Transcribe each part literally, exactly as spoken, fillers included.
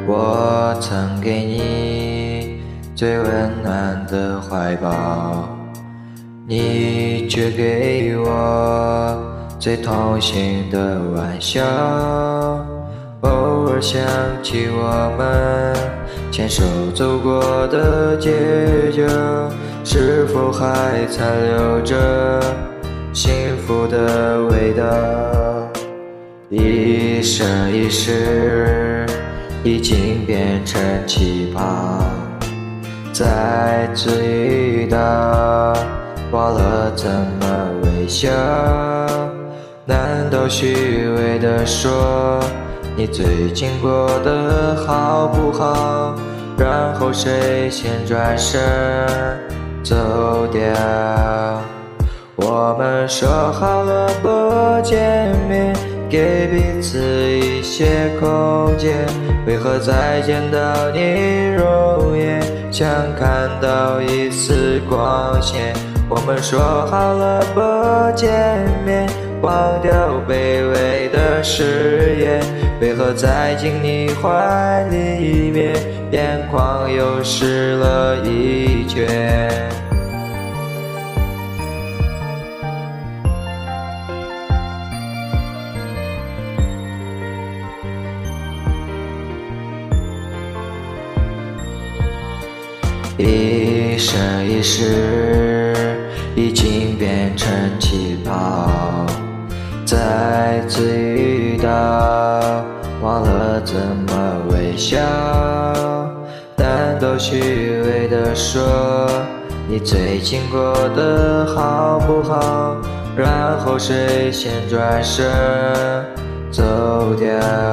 我曾给你最温暖的怀抱，你却给我最痛心的玩笑。偶尔想起我们牵手走过的街角，是否还残留着幸福的味道？一生一世已经变成气泡，再次遇到忘了怎么微笑。难道虚伪地说你最近过得好不好？然后谁先转身走掉？我们说好了不见面，给彼此一些空间，为何再见到你容颜，想看到一丝光线？我们说好了不见面，忘掉卑微的誓言，为何在进你怀里面，眼眶又湿了一圈？一生一世已经变成气泡，再次遇到忘了怎么微笑。难道虚伪地说你最近过得好不好？然后谁先转身走掉？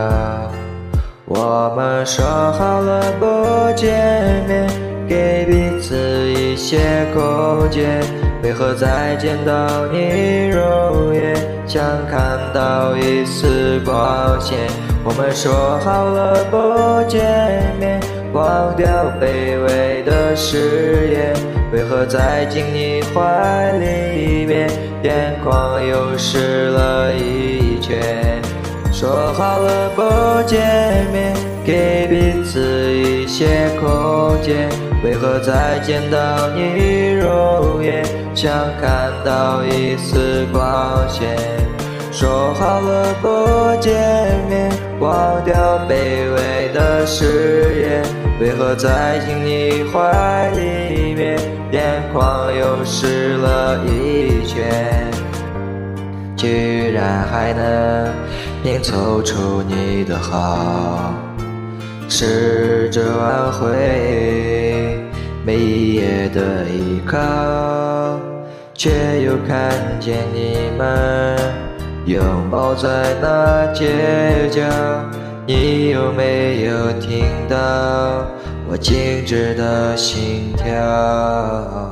我们说好了不见面，给彼此一些空间，为何再见到你容颜，想看到一丝光线？我们说好了不见面，忘掉卑微的誓言，为何在进你怀里面，眼眶又湿了一圈？说好了不见面，给彼此一些空间，为何再见到你容颜，想看到一丝光线？说好了不见面，忘掉卑微的誓言，为何在进你怀里面，眼眶又湿了一圈？居然还能拼凑出你的好，试着挽回每一夜的依靠，却又看见你们拥抱在那街角。你有没有听到我静止的心跳？